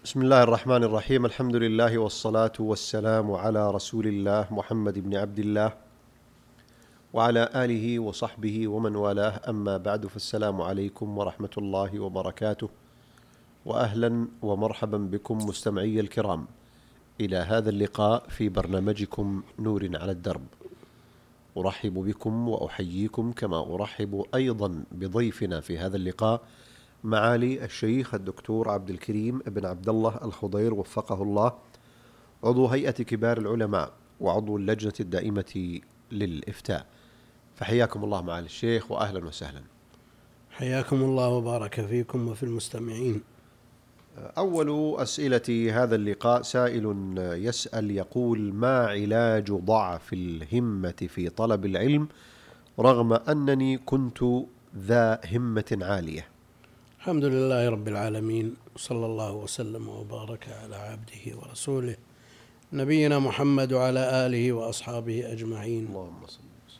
بسم الله الرحمن الرحيم. الحمد لله والصلاة والسلام على رسول الله محمد بن عبد الله وعلى آله وصحبه ومن والاه، أما بعد، فالسلام عليكم ورحمة الله وبركاته، وأهلا ومرحبا بكم مستمعي الكرام إلى هذا اللقاء في برنامجكم نور على الدرب. أرحب بكم وأحييكم كما أرحب أيضا بضيفنا في هذا اللقاء، معالي الشيخ الدكتور عبد الكريم بن عبد الله الخضير وفقه الله، عضو هيئة كبار العلماء وعضو اللجنة الدائمة للإفتاء. فحياكم الله معالي الشيخ وأهلا وسهلا. حياكم الله وبارك فيكم وفي المستمعين. أول أسئلة هذا اللقاء سائل يسأل يقول: ما علاج ضعف الهمة في طلب العلم رغم أنني كنت ذا همة عالية؟ الحمد لله رب العالمين، صلى الله وسلم وبارك على عبده ورسوله نبينا محمد وعلى آله وأصحابه أجمعين. اللهم صل وسلم.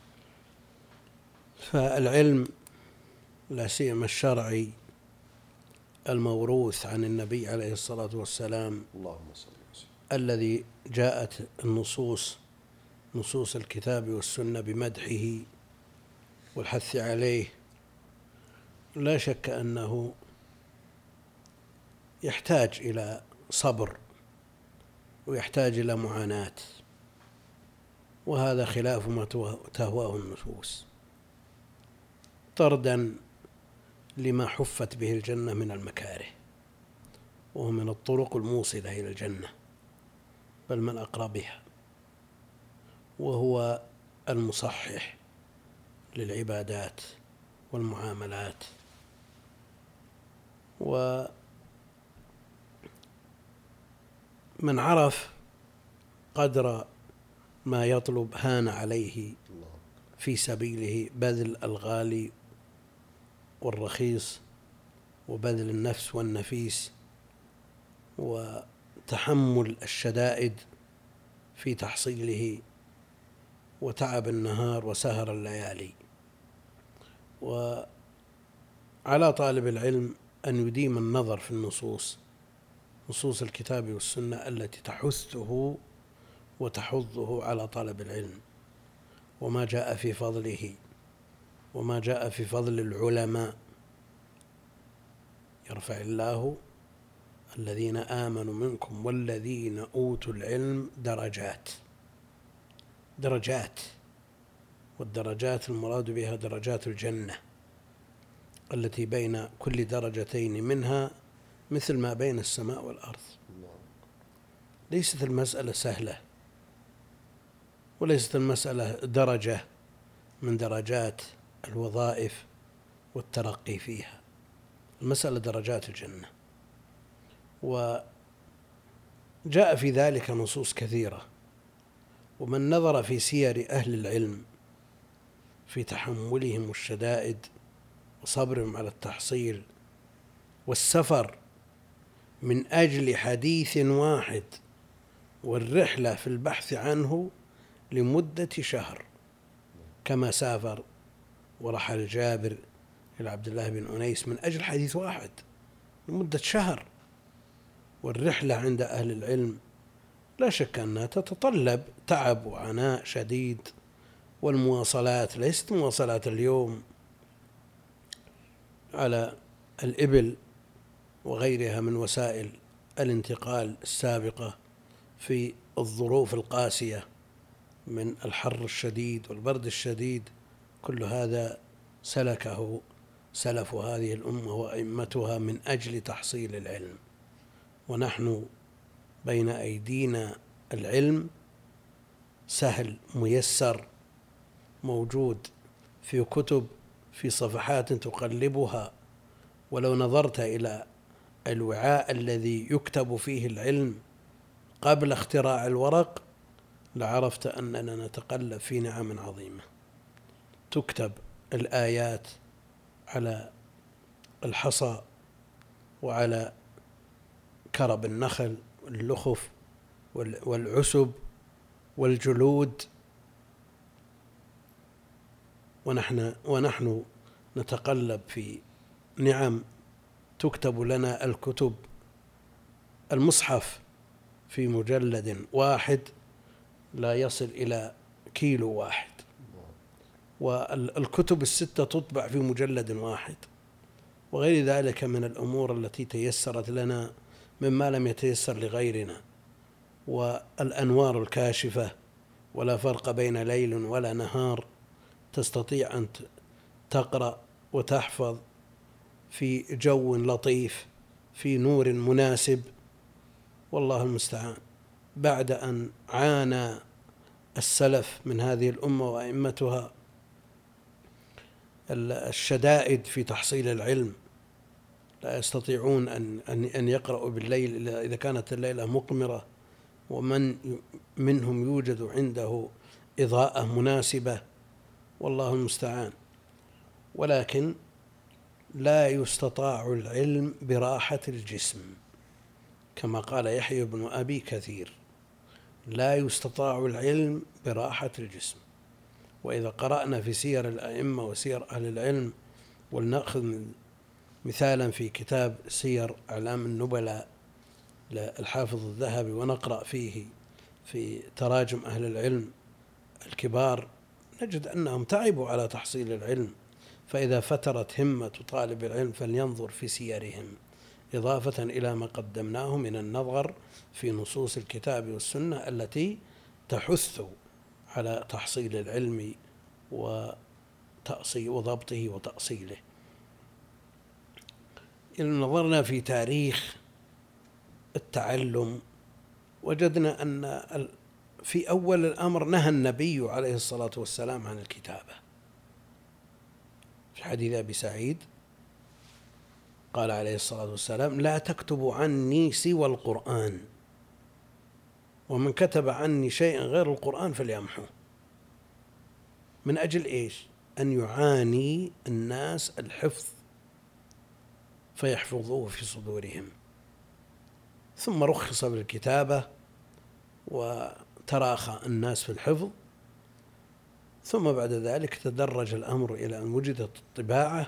فالعلم لا سيما الشرعي الموروث عن النبي عليه الصلاة والسلام، اللهم صل وسلم، الذي جاءت نصوص الكتاب والسنة بمدحه والحث عليه، لا شك أنه يحتاج إلى صبر ويحتاج إلى معاناة، وهذا خلاف ما تهواه النفوس، طردا لما حفت به الجنة من المكاره، وهو من الطرق الموصلة إلى الجنة بل من أقربها، وهو المصحح للعبادات والمعاملات. ومن عرف قدر ما يطلب هان عليه في سبيله بذل الغالي والرخيص، وبذل النفس والنفيس، وتحمل الشدائد في تحصيله، وتعب النهار وسهر الليالي. وعلى طالب العلم أن يديم النظر في نصوص الكتاب والسنة التي تحثه وتحضه على طلب العلم، وما جاء في فضله وما جاء في فضل العلماء. يرفع الله الذين آمنوا منكم والذين أوتوا العلم درجات، والدرجات المراد بها درجات الجنة التي بين كل درجتين منها مثل ما بين السماء والأرض. ليست المسألة سهلة، وليست المسألة درجة من درجات الوظائف والترقي فيها، المسألة درجات الجنة. وجاء في ذلك نصوص كثيرة، ومن نظر في سير أهل العلم في تحملهم الشدائد وصبرهم على التحصيل والسفر من أجل حديث واحد والرحلة في البحث عنه لمدة شهر، كما سافر ورحل جابر إلى عبد الله بن أنيس من أجل حديث واحد لمدة شهر. والرحلة عند أهل العلم لا شك أنها تتطلب تعب وعناء شديد، والمواصلات ليست مواصلات اليوم على الإبل وغيرها من وسائل الانتقال السابقة في الظروف القاسية من الحر الشديد والبرد الشديد. كل هذا سلكه سلف هذه الأمة وأئمتها من أجل تحصيل العلم، ونحن بين أيدينا العلم سهل ميسر موجود في كتب، في صفحات تقلبها، ولو نظرت إلى الوعاء الذي يكتب فيه العلم قبل اختراع الورق لعرفت أننا نتقلب في نعم عظيمة. تكتب الآيات على الحصى وعلى كرب النخل واللخف والعسب والجلود، ونحن نتقلب في نعم تكتب لنا الكتب المصحف في مجلد واحد لا يصل إلى كيلو واحد، والكتب الستة تطبع في مجلد واحد، وغير ذلك من الأمور التي تيسرت لنا مما لم يتيسر لغيرنا. والأنوار الكاشفة، ولا فرق بين ليل ولا نهار، تستطيع أن تقرأ وتحفظ في جو لطيف في نور مناسب، والله المستعان. بعد أن عانى السلف من هذه الأمة وأئمتها الشدائد في تحصيل العلم، لا يستطيعون أن يقرأوا بالليل إلا إذا كانت الليلة مقمرة، ومن منهم يوجد عنده إضاءة مناسبة، والله المستعان. ولكن لا يستطاع العلم براحة الجسم، كما قال يحيى بن أبي كثير: لا يستطاع العلم براحة الجسم. وإذا قرأنا في سير الأئمة وسير أهل العلم، ولنأخذ مثالا في كتاب سير أعلام النبلاء للحافظ الذهبي، ونقرأ فيه في تراجم أهل العلم الكبار، نجد أنهم تعبوا على تحصيل العلم. فإذا فترت همة طالب العلم فلينظر في سيرهم، إضافة إلى ما قدمناه من النظر في نصوص الكتاب والسنة التي تحث على تحصيل العلم وضبطه وتأصيله. إن نظرنا في تاريخ التعلم وجدنا أن في أول الأمر نهى النبي عليه الصلاة والسلام عن الكتابة. في حديث أبي سعيد قال عليه الصلاة والسلام: لا تكتبوا عني سوى القرآن، ومن كتب عني شيئا غير القرآن فليمحوه. من أجل إيش؟ أن يعاني الناس الحفظ فيحفظوه في صدورهم. ثم رخص بالكتابة وتراخى الناس في الحفظ، ثم بعد ذلك تدرج الأمر إلى أن وجدت الطباعة،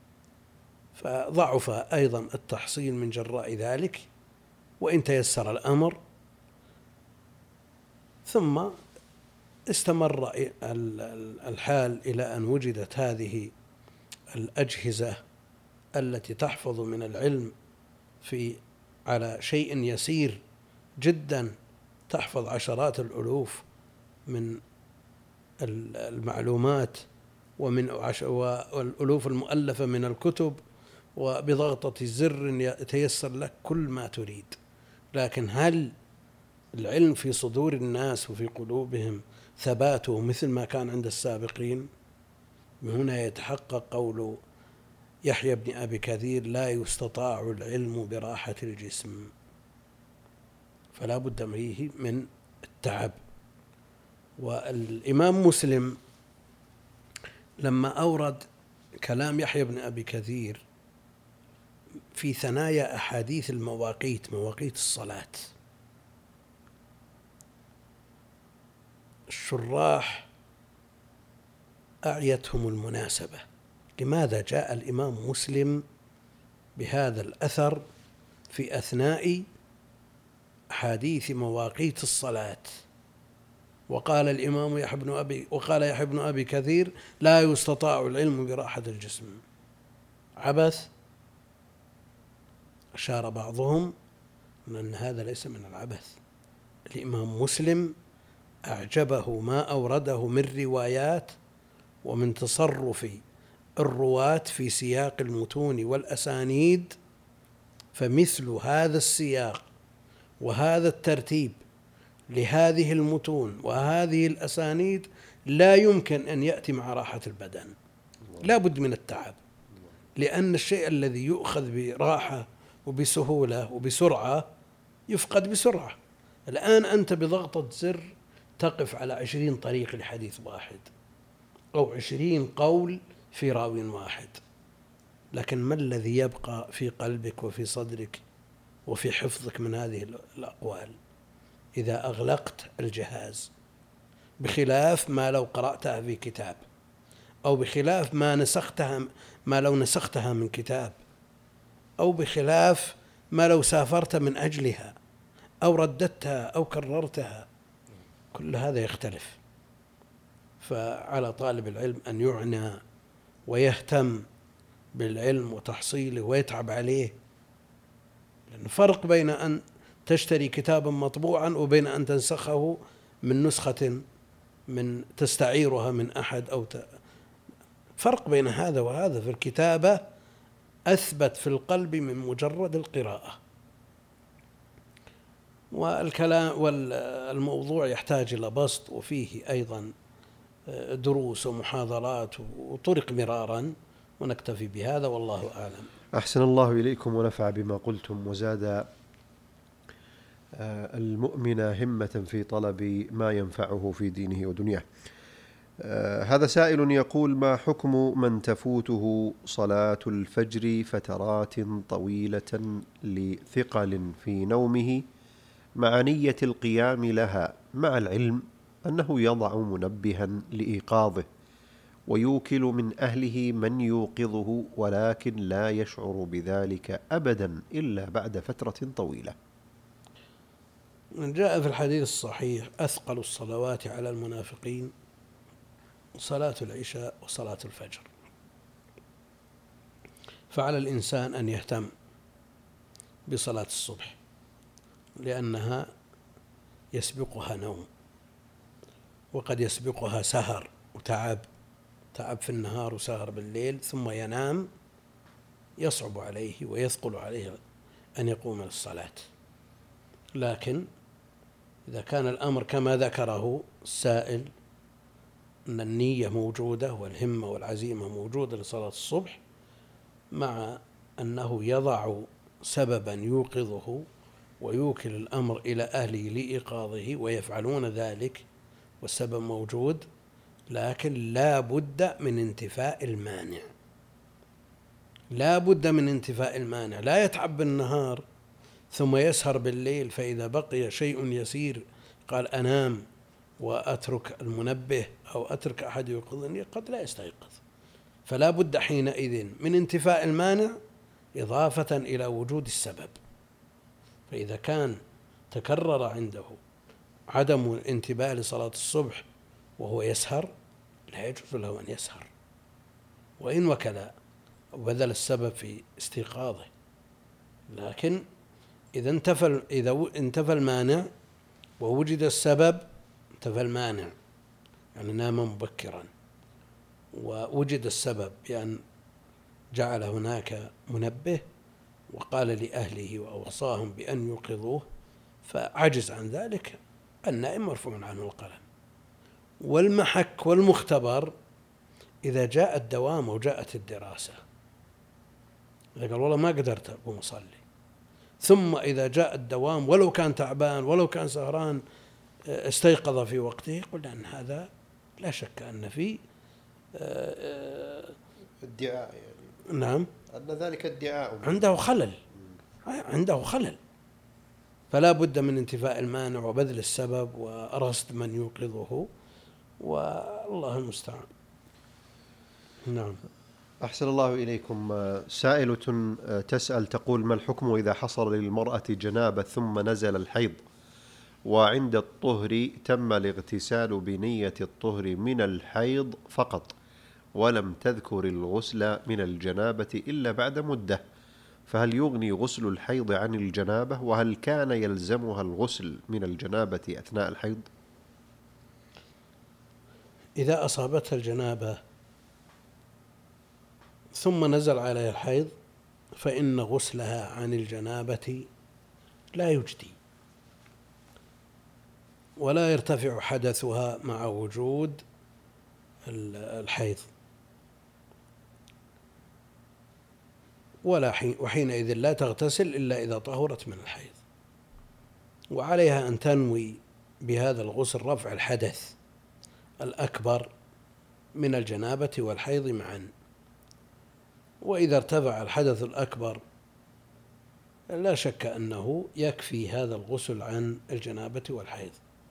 فضعف أيضا التحصيل من جراء ذلك، وإن تيسر الأمر. ثم استمر الحال إلى أن وجدت هذه الأجهزة التي تحفظ من العلم على شيء يسير جدا، تحفظ عشرات الألوف من المعلومات والألوف المؤلفة من الكتب، وبضغطة زر يتيسر لك كل ما تريد. لكن هل العلم في صدور الناس وفي قلوبهم ثباته مثل ما كان عند السابقين؟ من هنا يتحقق قول يحيى بن أبي كثير: لا يستطاع العلم براحة الجسم. فلا بد فيه من التعب. والإمام مسلم لما أورد كلام يحيى بن أبي كثير في ثنايا أحاديث مواقيت الصلاة، الشراح أعيتهم المناسبة. لماذا جاء الإمام مسلم بهذا الأثر في أثناء أحاديث مواقيت الصلاة؟ وقال يحيى بن أبي كثير: لا يستطاع العلم براحة الجسم. عبث؟ أشار بعضهم أن هذا ليس من العبث. الإمام مسلم أعجبه ما أورده من روايات ومن تصرف الرواة في سياق المتون والأسانيد، فمثل هذا السياق وهذا الترتيب لهذه المتون وهذه الأسانيد لا يمكن أن يأتي مع راحة البدن، لا بد من التعب، لأن الشيء الذي يؤخذ براحة وبسهولة وبسرعة يفقد بسرعة. الآن أنت بضغطة زر تقف على 20 طريق لحديث واحد، أو 20 قول في راو واحد، لكن ما الذي يبقى في قلبك وفي صدرك وفي حفظك من هذه الأقوال إذا أغلقت الجهاز؟ بخلاف ما لو قرأتها في كتاب، أو بخلاف ما لو نسختها من كتاب، أو بخلاف ما لو سافرت من أجلها أو رددتها أو كررتها، كل هذا يختلف. فعلى طالب العلم أن يعنى ويهتم بالعلم وتحصيله ويتعب عليه، لأن فرق بين أن تشتري كتابا مطبوعا وبين أن تنسخه من نسخة من تستعيرها من أحد فرق بين هذا وهذا. في الكتابة أثبت في القلب من مجرد القراءة. والكلام والموضوع يحتاج إلى بسط، وفيه أيضا دروس ومحاضرات وطرق مرارا، ونكتفي بهذا والله أعلم. أحسن الله إليكم ونفع بما قلتم، وزاد المؤمن همة في طلب ما ينفعه في دينه ودنياه. هذا سائل يقول: ما حكم من تفوته صلاة الفجر فترات طويلة لثقل في نومه مع نية القيام لها، مع العلم أنه يضع منبها لإيقاظه ويوكل من أهله من يوقظه، ولكن لا يشعر بذلك أبدا إلا بعد فترة طويلة؟ جاء في الحديث الصحيح: أثقل الصلوات على المنافقين صلاة العشاء وصلاة الفجر. فعلى الإنسان أن يهتم بصلاة الصبح، لأنها يسبقها نوم، وقد يسبقها سهر وتعب، تعب في النهار وسهر بالليل، ثم ينام، يصعب عليه ويثقل عليه أن يقوم للصلاة. لكن إذا كان الأمر كما ذكره السائل، أن النية موجودة والهمة والعزيمة موجودة لصلاة الصبح، مع أنه يضع سببا يوقظه ويوكل الأمر إلى أهله لإيقاظه ويفعلون ذلك والسبب موجود، لكن لا بد من انتفاء المانع. لا بد من انتفاء المانع. لا يتعب بالنهار ثم يسهر بالليل، فإذا بقي شيء يسير قال أنام وأترك المنبه أو أترك أحد يوقظني، قد لا يستيقظ. فلا بد حينئذ من انتفاء المانع إضافة إلى وجود السبب. فإذا كان تكرر عنده عدم الانتباه لصلاة الصبح وهو يسهر، لا يجوز له أن يسهر، وإن وكل وبذل السبب في استيقاظه. لكن إذا انتفى المانع ووجد السبب، انتفى المانع يعني نام مبكرا، ووجد السبب بأن جعل هناك منبه وقال لأهله وأوصاهم بأن يوقظوه، فعجز عن ذلك، النائم مرفوع عنه القلم. والمحك والمختبر إذا جاء الدوام وجاءت الدراسة، إذا قال والله ما قدرت أقوم أصلي، ثم إذا جاء الدوام ولو كان تعبان ولو كان سهران استيقظ في وقته، قلنا أن هذا لا شك أن فيه ادعاء، يعني نعم، أن ذلك ادعاء، عنده خلل. فلا بد من انتفاء المانع وبذل السبب ورصد من يوقظه، والله المستعان. نعم. أحسن الله إليكم. سائلة تسأل تقول: ما الحكم إذا حصل للمرأة جنابة ثم نزل الحيض، وعند الطهر تم الاغتسال بنية الطهر من الحيض فقط، ولم تذكر الغسل من الجنابة إلا بعد مدة، فهل يغني غسل الحيض عن الجنابة؟ وهل كان يلزمها الغسل من الجنابة أثناء الحيض؟ إذا أصابتها الجنابة ثم نزل عليها الحيض، فإن غسلها عن الجنابة لا يجدي، ولا يرتفع حدثها مع وجود الحيض، وحينئذ لا تغتسل إلا إذا طهرت من الحيض. وعليها أن تنوي بهذا الغسل رفع الحدث الأكبر من الجنابة والحيض معا. وإذا ارتفع الحدث الأكبر لا شك أنه يكفي هذا الغسل عن الجنابة والحيض،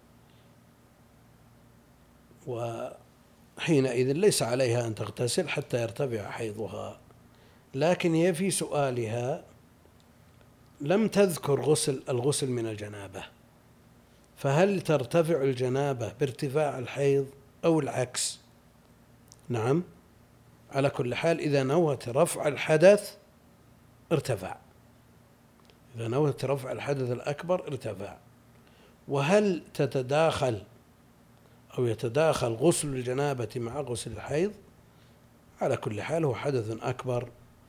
وحينئذ ليس عليها أن تغتسل حتى يرتفع حيضها. لكن هي في سؤالها لم تذكر الغسل من الجنابة، فهل ترتفع الجنابة بارتفاع الحيض أو العكس؟ نعم، على كل حال إذا نوت رفع الحدث ارتفع، إذا نوت رفع الحدث الأكبر ارتفع. وهل تتداخل أو يتداخل غسل الجنابة مع غسل الحيض؟ على كل حال هو حدث أكبر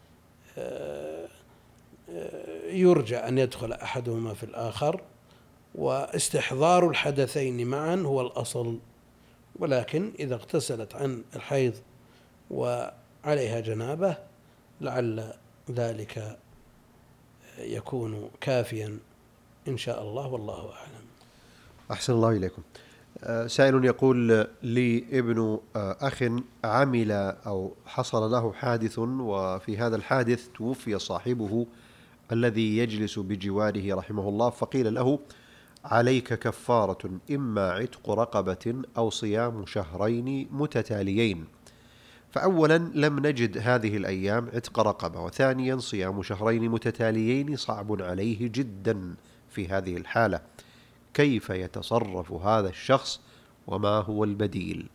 يرجى أن يدخل أحدهما في الآخر، واستحضار الحدثين معا هو الأصل. ولكن إذا اغتسلت عن الحيض وعليها جنابة لعل ذلك يكون كافيا إن شاء الله، والله أعلم. أحسن الله إليكم. سائل يقول لي ابن أخ عمل أو حصل له حادث، وفي هذا الحادث توفي صاحبه الذي يجلس بجواره رحمه الله، فقيل له عليك كفارة، إما عتق رقبة أو صيام شهرين متتاليين. فأولا لم نجد هذه الأيام عتق رقبة، وثانيا صيام شهرين متتاليين صعب عليه جدا في هذه الحالة، كيف يتصرف هذا الشخص وما هو البديل؟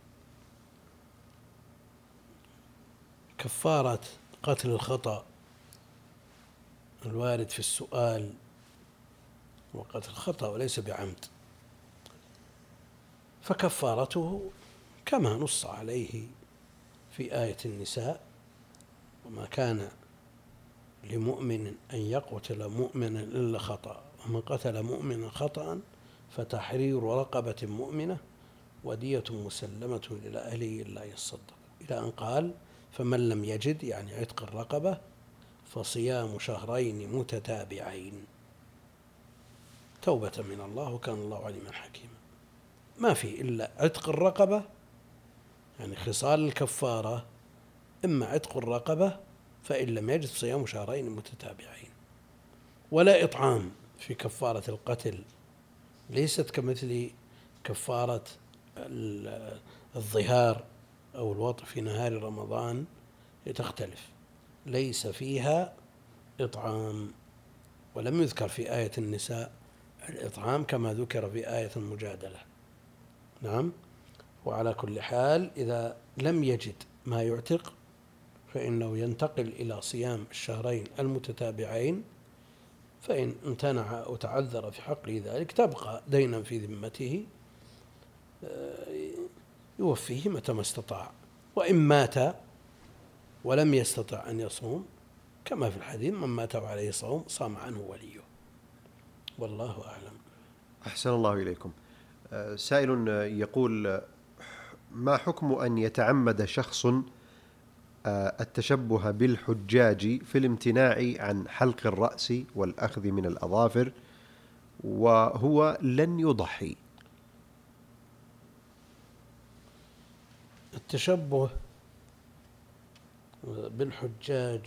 كفارة قتل الخطأ الوارد في السؤال وقتل خطأ وليس بعمد، فكفارته كما نص عليه في آية النساء: وما كان لمؤمن أن يقتل مؤمنا إلا خطأ، ومن قتل مؤمنا خطأ فتحرير رقبة مؤمنة ودية مسلمة إلى أهله إلا يصدق، إلى أن قال: فمن لم يجد، يعني عتق الرقبة، فصيام شهرين متتابعين توبة من الله وكان الله عليما حكيما. ما في إلا عتق الرقبة، يعني خصال الكفارة إما عتق الرقبة، فإن لم يجد صيام شهرين متتابعين. ولا إطعام في كفارة القتل، ليست كمثل كفارة الظهار أو الوطء في نهار رمضان، تختلف، ليس فيها إطعام. ولم يذكر في آية النساء الإطعام كما ذكر في آية المجادلة. نعم. وعلى كل حال إذا لم يجد ما يعتق فإنه ينتقل إلى صيام الشهرين المتتابعين، فإن امتنع أو تعذر في حقه ذلك تبقى دينا في ذمته يوفيه متى ما استطاع. وإن مات ولم يستطع أن يصوم كما في الحديث: من مات وعليه صوم صام عنه وليه، والله أعلم. أحسن الله إليكم. سائل يقول: ما حكم أن يتعمد شخص التشبه بالحجاج في الامتناع عن حلق الرأس والأخذ من الأظافر وهو لن يضحي؟ التشبه بالحجاج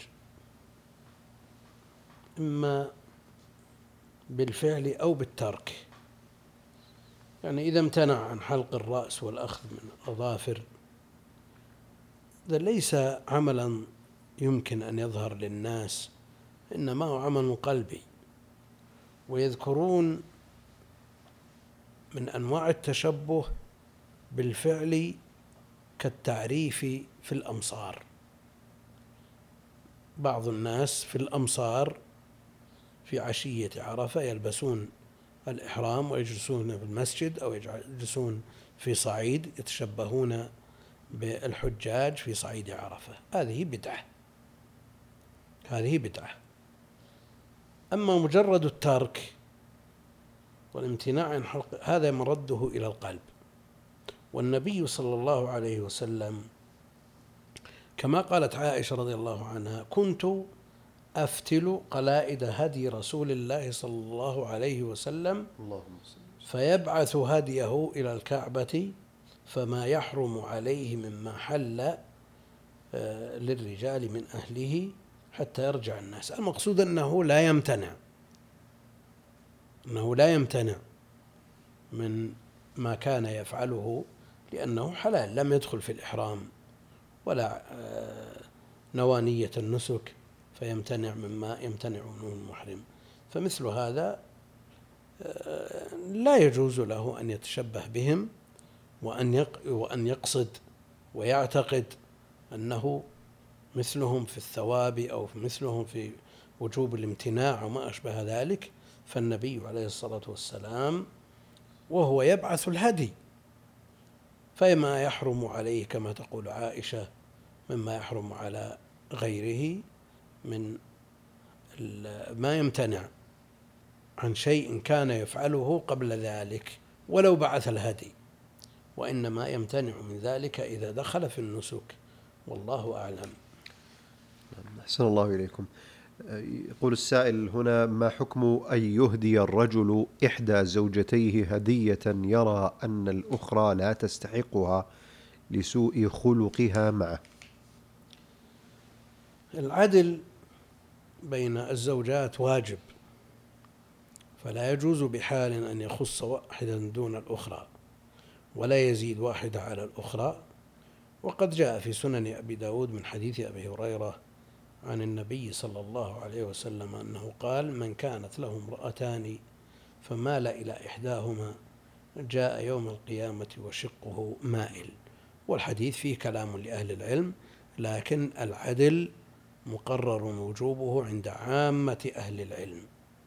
إما بالفعل أو بالترك، يعني إذا امتنع عن حلق الرأس والأخذ من الأظافر هذا ليس عملا يمكن أن يظهر للناس، إنما هو عمل قلبي. ويذكرون من أنواع التشبه بالفعل كالتعريف في الأمصار. بعض الناس في الأمصار في عشية عرفة يلبسون الإحرام ويجلسون في المسجد أو يجلسون في صعيد يتشبهون بالحجاج في صعيد عرفة. هذه بدعة، هذه بدعة. أما مجرد الترك والامتناع عن حلق هذا مرده إلى القلب. والنبي صلى الله عليه وسلم كما قالت عائشة رضي الله عنها: كنت أفتل قلائد هدي رسول الله صلى الله عليه وسلم فيبعث هديه إلى الكعبة فما يحرم عليه مما حل للرجال من أهله حتى يرجع الناس. المقصود أنه لا يمتنع من ما كان يفعله لأنه حلال، لم يدخل في الإحرام ولا نوانية النسك فيمتنع مما يمتنع منه المحرم. فمثل هذا لا يجوز له أن يتشبه بهم وأن يقصد ويعتقد أنه مثلهم في الثواب أو مثلهم في وجوب الامتناع وما أشبه ذلك. فالنبي عليه الصلاة والسلام وهو يبعث الهدي، فما يحرم عليه كما تقول عائشة مما يحرم على غيره من ما يمتنع عن شيء كان يفعله قبل ذلك ولو بعث الهدي، وإنما يمتنع من ذلك إذا دخل في النسك، والله أعلم. أحسن الله إليكم. يقول السائل هنا: ما حكم أن يهدي الرجل إحدى زوجتيه هدية يرى أن الأخرى لا تستحقها لسوء خلقها معه؟ العدل بين الزوجات واجب، فلا يجوز بحال أن يخص واحدا دون الأخرى ولا يزيد واحدة على الأخرى. وقد جاء في سنن أبي داود من حديث أبي هريرة عن النبي صلى الله عليه وسلم أنه قال: من كانت له امرأتان فمال إلى إحداهما جاء يوم القيامة وشقه مائل. والحديث فيه كلام لأهل العلم، لكن العدل مقرر وجوبه عند عامة أهل العلم.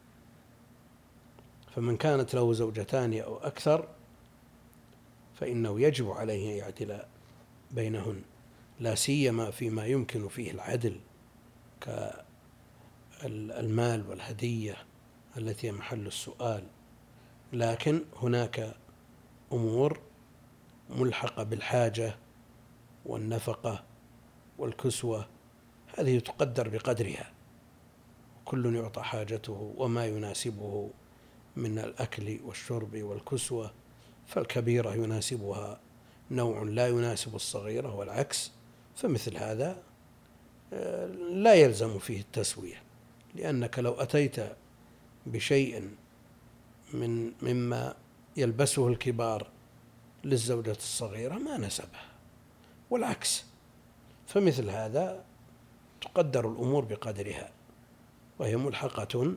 فمن كانت له زوجتان أو أكثر فإنه يجب عليه أن يعدل بينهن، لا سيما فيما يمكن فيه العدل كالمال والهدية التي هي محل السؤال. لكن هناك أمور ملحقة بالحاجة والنفقة والكسوة، هذه تقدر بقدرها، كل يعطى حاجته وما يناسبه من الأكل والشرب والكسوة، فالكبيرة يناسبها نوع لا يناسب الصغيرة والعكس. فمثل هذا لا يلزم فيه التسوية، لأنك لو أتيت بشيء مما يلبسه الكبار للزوجة الصغيرة ما نسبه، والعكس. فمثل هذا تقدر الأمور بقدرها، وهي ملحقة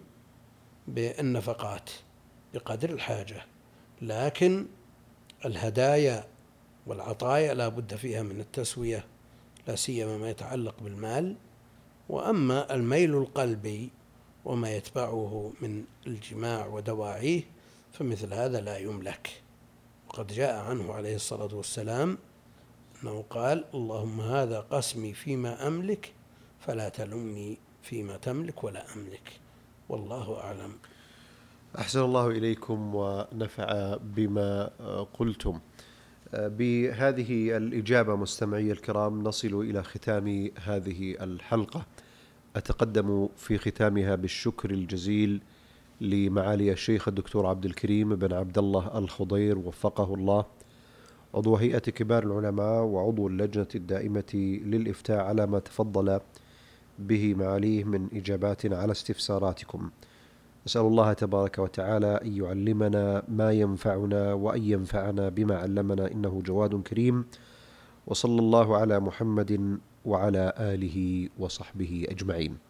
بالنفقات بقدر الحاجة. لكن الهدايا والعطايا لا بد فيها من التسوية، لا سيما ما يتعلق بالمال. وأما الميل القلبي وما يتبعه من الجماع ودواعيه فمثل هذا لا يملك. وقد جاء عنه عليه الصلاة والسلام أنه قال: اللهم هذا قسمي فيما أملك فلا تلمني فيما تملك ولا أملك، والله أعلم. أحسن الله إليكم ونفع بما قلتم. بهذه الإجابة مستمعي الكرام نصل إلى ختام هذه الحلقة. أتقدم في ختامها بالشكر الجزيل لمعالي الشيخ الدكتور عبد الكريم بن عبد الله الخضير وفقه الله، عضو هيئة كبار العلماء وعضو اللجنة الدائمة للإفتاء، على ما تفضل به معاليه من إجابات على استفساراتكم. أسأل الله تبارك وتعالى أن يعلمنا ما ينفعنا وأن ينفعنا بما علمنا، إنه جواد كريم. وصلى الله على محمد وعلى آله وصحبه أجمعين.